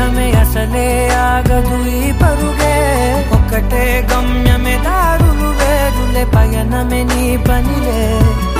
స్నేహమే అసలే ఆగదు ఈ పరుగే ఒక్కటే గమ్యమే దారులు వేరులే పయనమే నీ పనిలే